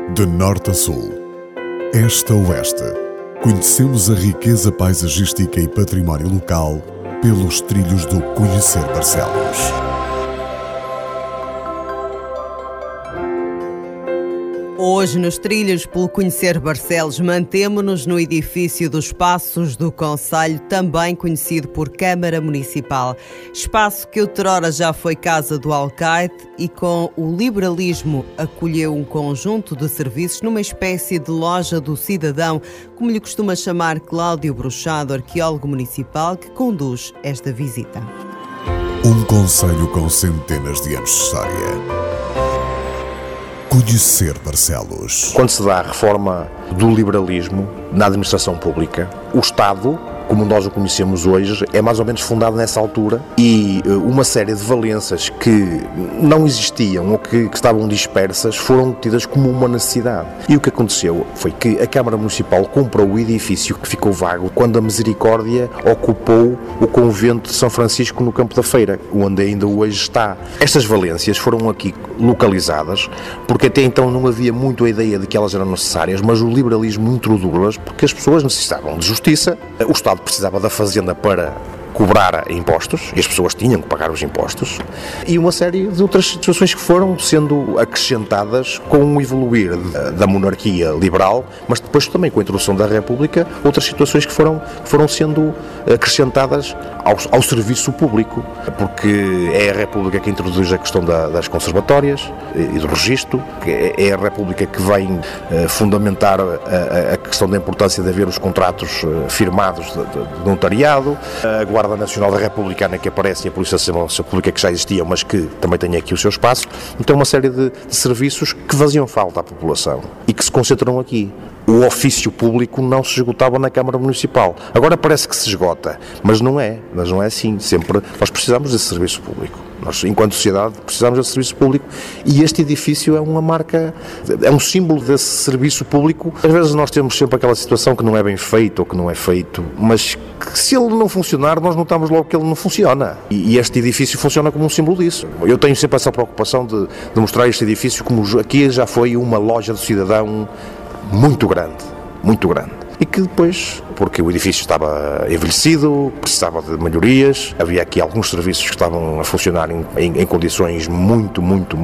De norte a sul, este a oeste, conhecemos a riqueza paisagística e património local pelos trilhos do Conhecer Barcelos. Hoje, nos trilhos pelo Conhecer Barcelos, mantemo-nos no edifício dos Passos do Concelho, também conhecido por Câmara Municipal. Espaço que outrora já foi casa do alcaide e com o liberalismo acolheu um conjunto de serviços numa espécie de loja do cidadão, como lhe costuma chamar Cláudio Bruxado, arqueólogo municipal, que conduz esta visita. Um concelho com centenas de anos de história. Conhecer Barcelos. Quando se dá a reforma do liberalismo na administração pública, o Estado, como nós o conhecemos hoje, é mais ou menos fundado nessa altura e uma série de valências que não existiam ou que estavam dispersas foram tidas como uma necessidade. E o que aconteceu foi que a Câmara Municipal comprou o edifício que ficou vago quando a Misericórdia ocupou o convento de São Francisco no Campo da Feira, onde ainda hoje está. Estas valências foram aqui localizadas porque até então não havia muito a ideia de que elas eram necessárias, mas o liberalismo introduziu-las porque as pessoas necessitavam de justiça, o Estado precisava da fazenda para cobrar impostos, e as pessoas tinham que pagar os impostos, e uma série de outras situações que foram sendo acrescentadas com o evoluir da monarquia liberal, mas depois também com a introdução da República, outras situações que foram sendo acrescentadas ao serviço público, porque é a República que introduz a questão das conservatórias e do registro, é a República que vem fundamentar a questão da importância de haver os contratos firmados de notariado, a Guarda Nacional da Republicana que aparece e a Polícia de Segurança Pública que já existia, mas que também tem aqui o seu espaço. Então uma série de serviços que faziam falta à população e que se concentram aqui. O ofício público não se esgotava na Câmara Municipal. Agora parece que se esgota, mas não é assim. Sempre nós precisamos desse serviço público. Nós, enquanto sociedade, precisamos desse serviço público e este edifício é uma marca, é um símbolo desse serviço público. Às vezes nós temos sempre aquela situação que não é bem feito ou que não é feito, mas que se ele não funcionar, nós notamos logo que ele não funciona. E este edifício funciona como um símbolo disso. Eu tenho sempre essa preocupação de mostrar este edifício como aqui já foi uma loja do cidadão muito grande, muito grande. E que depois, porque o edifício estava envelhecido, precisava de melhorias, havia aqui alguns serviços que estavam a funcionar em condições muito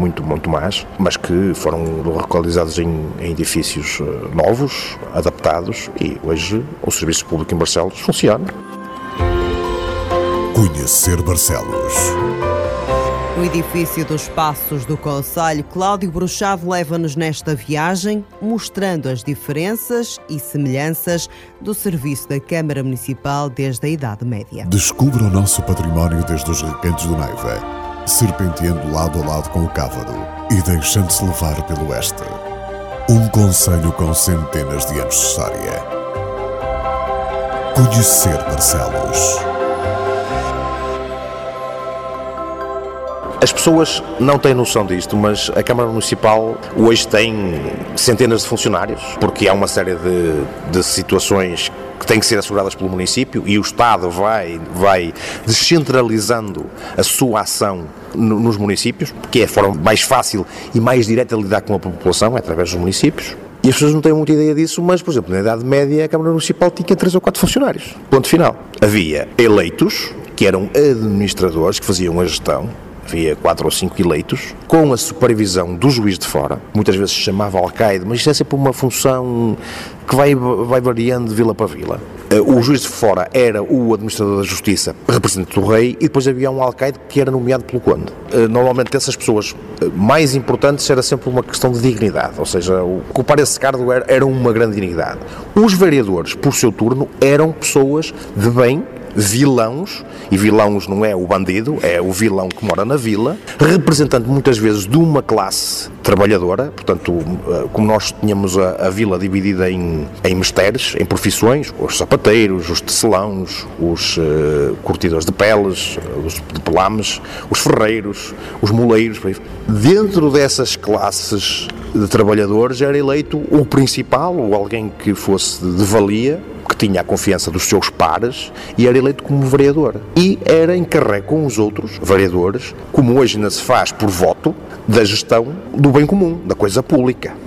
más, mas que foram localizados em edifícios novos, adaptados, e hoje o serviço público em Barcelos funciona. Conhecer Barcelos. No edifício dos Passos do Concelho, Cláudio Bruxado leva-nos nesta viagem, mostrando as diferenças e semelhanças do serviço da Câmara Municipal desde a Idade Média. Descubra o nosso património desde os recantos do Neiva, serpenteando lado a lado com o Cávado e deixando-se levar pelo oeste. Um concelho com centenas de anos de história. Conhecer Barcelos. As pessoas não têm noção disto, mas a Câmara Municipal hoje tem centenas de funcionários, porque há uma série de situações que têm que ser asseguradas pelo município e o Estado vai descentralizando a sua ação nos municípios, porque é a forma mais fácil e mais direta de lidar com a população, é através dos municípios. E as pessoas não têm muita ideia disso, mas, por exemplo, na Idade Média a Câmara Municipal tinha 3 ou 4 funcionários. Ponto final. Havia eleitos, que eram administradores, que faziam a gestão. Havia 4 ou 5 eleitos, com a supervisão do juiz de fora, muitas vezes se chamava alcaide, mas isso é sempre uma função que vai variando de vila para vila. O juiz de fora era o administrador da justiça, representante do rei, e depois havia um alcaide que era nomeado pelo conde. Normalmente essas pessoas mais importantes era sempre uma questão de dignidade, ou seja, ocupar esse cargo era uma grande dignidade. Os vereadores, por seu turno, eram pessoas de bem, vilãos, e vilãos não é o bandido, é o vilão que mora na vila, representante muitas vezes de uma classe trabalhadora, portanto, como nós tínhamos a vila dividida em mesteres, em profissões, os sapateiros, os tecelãos, os curtidores de peles, os de pelames, os ferreiros, os moleiros. Dentro dessas classes de trabalhadores era eleito o principal, ou alguém que fosse de valia, que tinha a confiança dos seus pares e era eleito como vereador. E era encarregue com os outros vereadores, como hoje ainda se faz por voto, da gestão do bem comum, da coisa pública.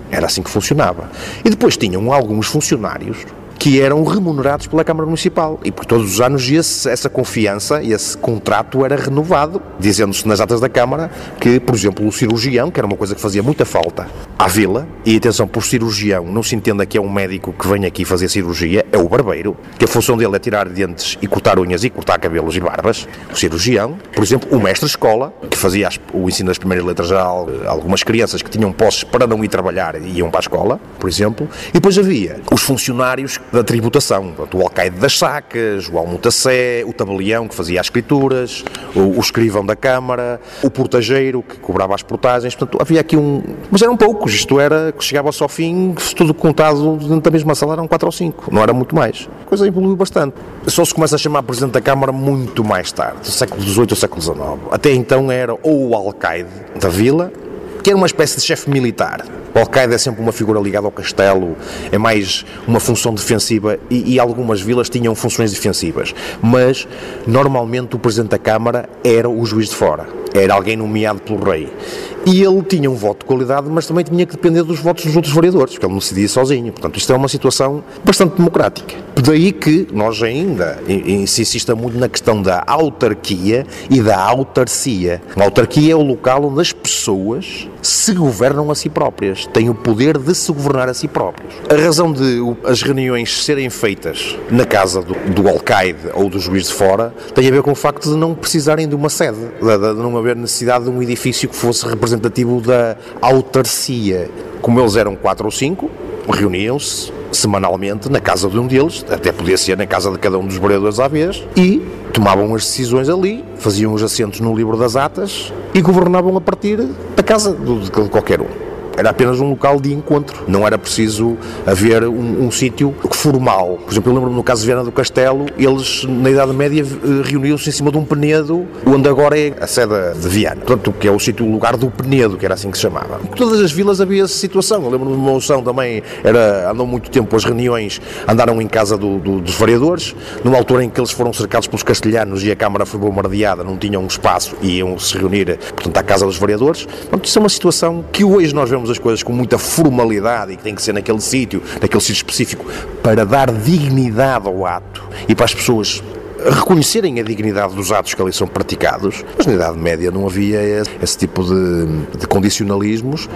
Era assim que funcionava. E depois tinham alguns funcionários que eram remunerados pela Câmara Municipal e por todos os anos essa confiança e esse contrato era renovado, dizendo-se nas atas da Câmara que, por exemplo, o cirurgião, que era uma coisa que fazia muita falta à vila, e atenção, por cirurgião não se entenda que é um médico que vem aqui fazer cirurgia, é o barbeiro, que a função dele é tirar dentes e cortar unhas e cortar cabelos e barbas. O cirurgião, por exemplo, o mestre-escola, que fazia o ensino das primeiras letras a algumas crianças que tinham posses para não ir trabalhar e iam para a escola, por exemplo, e depois havia os funcionários da tributação, portanto, o alcaide das sacas, o almutacé, o tabelião que fazia as escrituras, o escrivão da Câmara, o portageiro que cobrava as portagens, portanto havia aqui mas eram poucos, isto era que chegava-se ao fim, tudo contado dentro da mesma sala eram 4 ou 5, não era muito mais. A coisa evoluiu bastante. Só se começa a chamar Presidente da Câmara muito mais tarde, do século XVIII ou século XIX. Até então era ou o alcaide da vila, que era uma espécie de chefe militar. O alcaide é sempre uma figura ligada ao castelo, é mais uma função defensiva e algumas vilas tinham funções defensivas, mas normalmente o Presidente da Câmara era o juiz de fora, era alguém nomeado pelo rei. E ele tinha um voto de qualidade, mas também tinha que depender dos votos dos outros vereadores, porque ele não decidia sozinho. Portanto, isto é uma situação bastante democrática. Daí que nós ainda se insista muito na questão da autarquia e da autarcia. A autarquia é o local onde as pessoas se governam a si próprias, têm o poder de se governar a si próprios. A razão de as reuniões serem feitas na casa do alcaide ou do juiz de fora tem a ver com o facto de não precisarem de uma sede, de não haver necessidade de um edifício que fosse representativo da autarcia. Como eles eram 4 ou 5, reuniam-se semanalmente na casa de um deles, até podia ser na casa de cada um dos vereadores à vez, e tomavam as decisões ali, faziam os assentos no livro das atas e governavam a partir da casa de qualquer um. Era apenas um local de encontro, não era preciso haver um sítio formal. Por exemplo, eu lembro-me no caso de Viana do Castelo, eles na Idade Média reuniam-se em cima de um penedo, onde agora é a sede de Viana, portanto, que é o sítio, o lugar do penedo, que era assim que se chamava. Em todas as vilas havia essa situação. Eu lembro-me de Monção também, andou muito tempo as reuniões, andaram em casa dos vereadores, numa altura em que eles foram cercados pelos castelhanos e a Câmara foi bombardeada, não tinham um espaço e iam se reunir, portanto, à casa dos vereadores. Portanto, isso é uma situação que hoje nós vemos as coisas com muita formalidade e que tem que ser naquele sítio específico, para dar dignidade ao ato e para as pessoas reconhecerem a dignidade dos atos que ali são praticados. Mas na Idade Média não havia esse tipo de condicionalismos.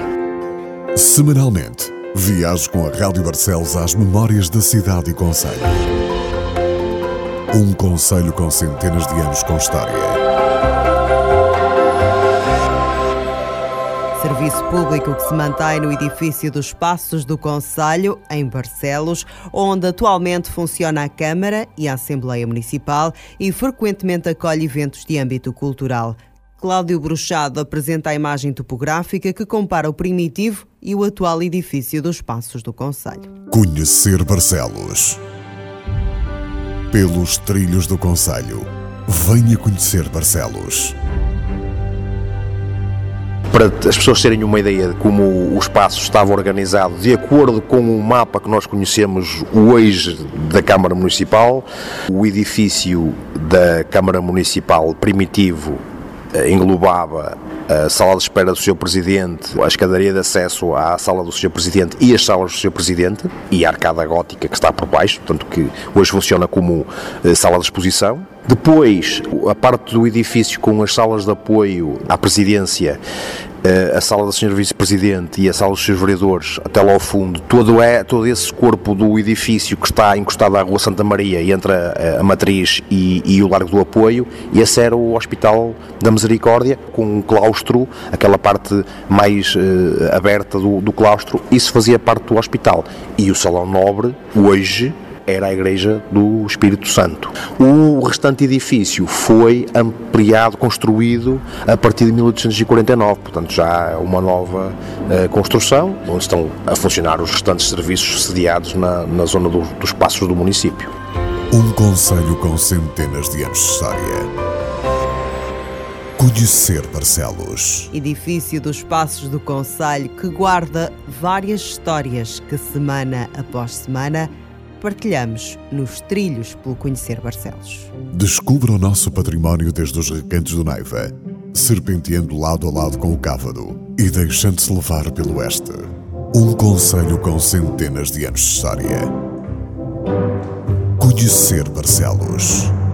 Semanalmente, viajo com a Rádio Barcelos às memórias da cidade e concelho. Um concelho com centenas de anos com história. Serviço público que se mantém no edifício dos Passos do Concelho, em Barcelos, onde atualmente funciona a Câmara e a Assembleia Municipal e frequentemente acolhe eventos de âmbito cultural. Cláudio Bruchado apresenta a imagem topográfica que compara o primitivo e o atual edifício dos Passos do Concelho. Conhecer Barcelos. Pelos trilhos do Concelho. Venha conhecer Barcelos. Para as pessoas terem uma ideia de como o espaço estava organizado, de acordo com o mapa que nós conhecemos hoje da Câmara Municipal, o edifício da Câmara Municipal primitivo englobava a sala de espera do Sr. Presidente, a escadaria de acesso à sala do Sr. Presidente e as salas do Sr. Presidente e a arcada gótica que está por baixo, portanto que hoje funciona como sala de exposição. Depois, a parte do edifício com as salas de apoio à Presidência, a sala do Sr. Vice-Presidente e a sala dos Srs. Vereadores, até lá ao fundo, todo esse corpo do edifício que está encostado à Rua Santa Maria, entre a Matriz e o Largo do Apoio, e esse era o Hospital da Misericórdia, com um claustro, aquela parte mais aberta do claustro, isso fazia parte do hospital. E o Salão Nobre, hoje, era a Igreja do Espírito Santo. O restante edifício foi ampliado, construído a partir de 1849, portanto já é uma nova construção, onde estão a funcionar os restantes serviços sediados na zona dos passos do município. Um concelho com centenas de anos de história. Conhecer Barcelos. Edifício dos Passos do Concelho que guarda várias histórias que semana após semana partilhamos nos trilhos pelo Conhecer Barcelos. Descubra o nosso património desde os recantos do Neiva, serpenteando lado a lado com o Cávado e deixando-se levar pelo oeste. Um concelho com centenas de anos de história. Conhecer Barcelos.